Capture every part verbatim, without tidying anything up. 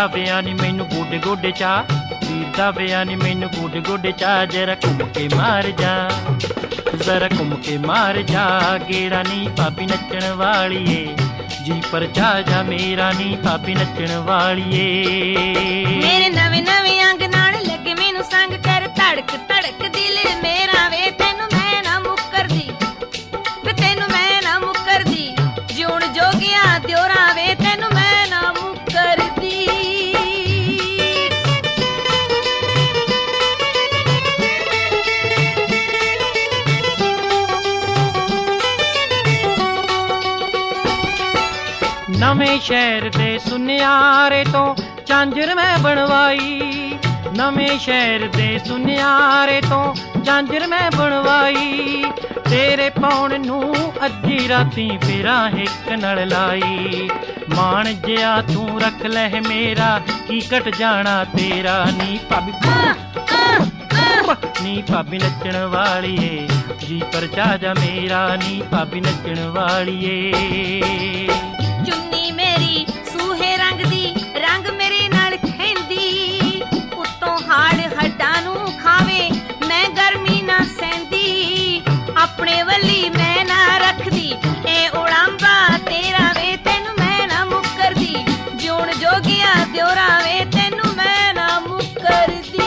ਵਿਆਹ ਨੀ ਮੈਨੂੰ ਗੋਡੇ ਗੋਡੇ ਚਾ, ਵੀਰ ਦਾ ਵਿਆਹ ਨੀ ਮੈਨੂੰ ਗੋਡੇ ਗੋਡੇ ਚਾ। ਜਰਾ ਘੁੰਮ ਕੇ ਮਾਰ ਜਾ, ਜ਼ਰਾ ਘੁੰਮ ਕੇ ਮਾਰ ਜਾ ਗੇੜਾ ਨੀ ਭਾਬੀ ਨੱਚਣ ਵਾਲੀਏ, ਜੀ ਪਰਚਾ ਜਾ ਮੇਰਾ ਨੀ ਭਾਬੀ ਨੱਚਣ ਵਾਲੀਏ। ਮੇਰੇ ਨਵੇਂ ਨਵੇਂ ਅੰਗ ਨਾਲ ਲੱਗੇ ਮੈਨੂੰ ਸੰਗ ਕਰ, ਧੜਕ ਧੜਕ ਦਿਲ ਮੇਰਾ ਵੇ ਤੈਨੂੰ ਮੈਂ ਨਾ ਮੁੱਕਰਦੀ, ਵੇ ਤੈਨੂੰ ਮੈਂ ਨਾ ਮੁੱਕਰਦੀ, ਜਿਉਣ ਜੋਗਿਆ ਦਿਓਰਾ ਵੇ ਤੈਨੂੰ ਮੈਂ ਨਾ ਮੁੱਕਰਦੀ। ਨਵੇਂ ਸ਼ਹਿਰ ਦੇ ਸੁਨਿਆਰੇ ਤੋਂ ਝਾਂਜਰ ਮੈਂ ਬਣਵਾਈ, ਨਵੇਂ ਸ਼ਹਿਰ ਦੇ ਸੁਨਿਆਰੇ ਤੋਂ ਝਾਂਜਰ ਮੈਂ ਬਣਵਾਈ। ਤੇਰੇ ਪਾਉਣ ਨੂੰ ਅੱਧੀ ਰਾਤੀ ਫੇਰਾ ਹਿੱਕ ਨਾਲ ਲਾਈ, ਮਾਣ ਜਿਆ ਤੂੰ ਰੱਖ ਲੈ ਮੇਰਾ ਕੀ ਘਟ ਜਾਣਾ ਤੇਰਾ। ਨੀ ਭਾਬੀ ਨੀ ਭਾਬੀ ਨੱਚਣ ਵਾਲੀਏ, ਜੀ ਪਰਚਾ ਜਾ ਮੇਰਾ ਨੀ ਭਾਬੀ ਨੱਚਣ ਵਾਲੀਏ। ਚੁੰਨੀ ਮੇਰੀ ਸੂਹੇ ਰੰਗ ਦੀ, ਰੰਗ ਮੇਰੇ ਨਾਲ ਖਹਿੰਦੀ, ਉੱਤੋਂ ਹਾੜ ਹੱਡਾਂ ਨੂੰ ਖਾਵੇ ਮੈਂ ਗਰਮੀ ਨਾ ਸਹਿੰਦੀ, ਆਪਣੇ ਵੱਲੀ ਮੈਂ ਨਾ ਰੱਖਦੀ ਇਹ ਉੜਾਂਬਾ ਤੇਰਾ ਵੇ ਤੈਨੂੰ ਮੈਂ ਨਾ ਮੁੱਕਰਦੀ, ਜਿਉਣ ਜੋਗਿਆ ਦਿਓਰਾ ਵੇ ਤੈਨੂੰ ਮੈਂ ਨਾ ਮੁੱਕਰਦੀ।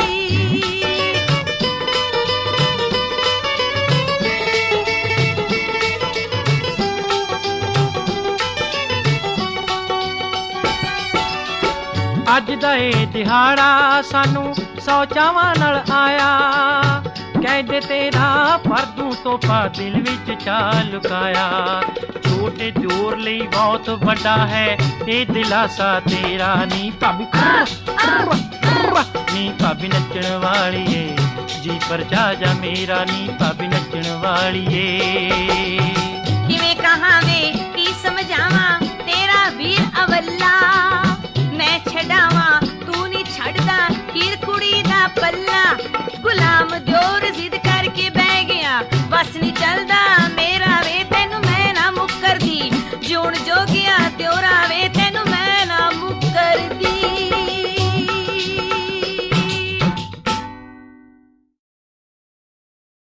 ਅੱਜ ਦਾ ਇਹ ਦਿਹਾੜਾ ਸਾਨੂੰ ਸੌ ਚਾਵਾਂ ਨਾਲ ਆਇਆ, ਕਹਿੰਦੇ ਤੇਰਾ ਫਰਦੂ ਤੋਹਫਾ ਦਿਲ ਵਿੱਚ ਚਾ ਲੁਕਾਇਆ। ਛੋਟੇ ਦਿਓਰ ਲਈ ਬਹੁਤ ਵੱਡਾ ਹੈ ਇਹ ਦਿਲਾਸਾ ਤੇਰਾ। ਨੀ ਭਾਬੀ ਨੀ ਭਾਬੀ ਨੱਚਣ ਵਾਲੀਏ, ਜੀ ਪਰਚਾ ਜਾ ਮੇਰਾ ਨੀ ਭਾਬੀ ਨੱਚਣ ਵਾਲੀਏ। ਕਿਵੇਂ ਕਹਾਂ ਵੇ ਕੀ ਸਮਝਾਵਾਂ ਤੇਰਾ ਵੀਰ ਅਵੱਲਾ, ਮੈਂ ਛਡਾਵਾਂ ਤੂੰ ਨੀ ਛੱਡਦਾ ਹੀਰ